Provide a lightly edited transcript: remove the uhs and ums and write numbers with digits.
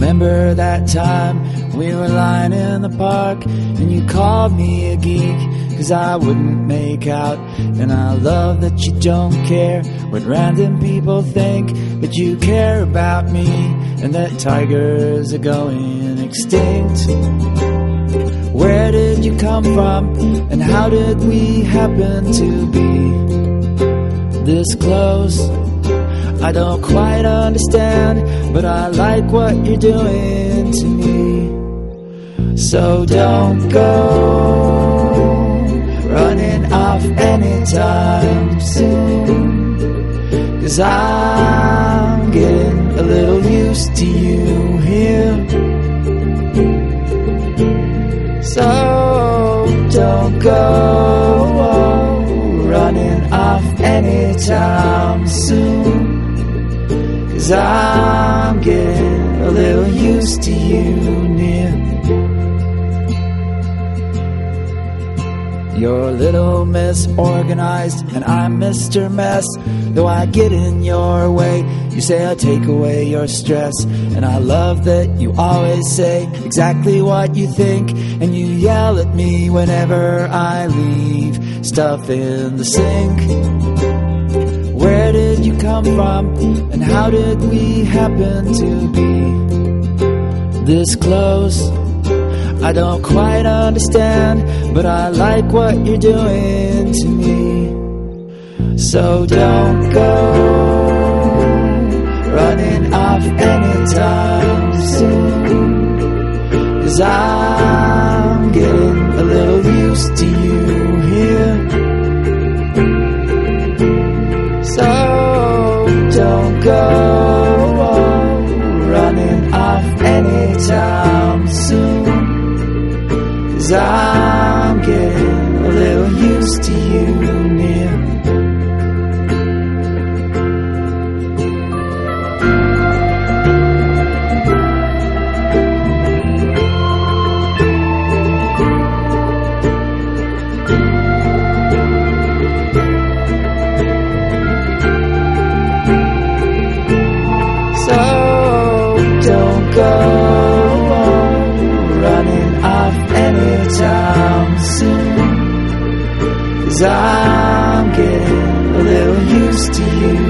Remember that time we were lying in the park and you called me a geek 'cause I wouldn't make out. And I love that you don't care what random people think, but you care about me and that tigers are going extinct. Where did you come from and how did we happen to be this close? I don't quite understand, but I like what you're doing to me. So don't go running off anytime soon, 'cause I'm getting a little used to you here. So don't go running off anytime soon, 'cause I'm getting a little used to you near. You're a little misorganized and I'm Mr. Mess. Though I get in your way, you say I take away your stress. And I love that you always say exactly what you think, and you yell at me whenever I leave stuff in the sink. Where did you come from and how did we happen to be this close? I don't quite understand, but I like what you're doing to me. So don't go running off anytime soon, 'cause I'm getting a little used to you here. So don't go running off anytime soon, 'cause I'm getting a little used to you near. So don't go running off anytime soon, 'cause I'm getting a little used to you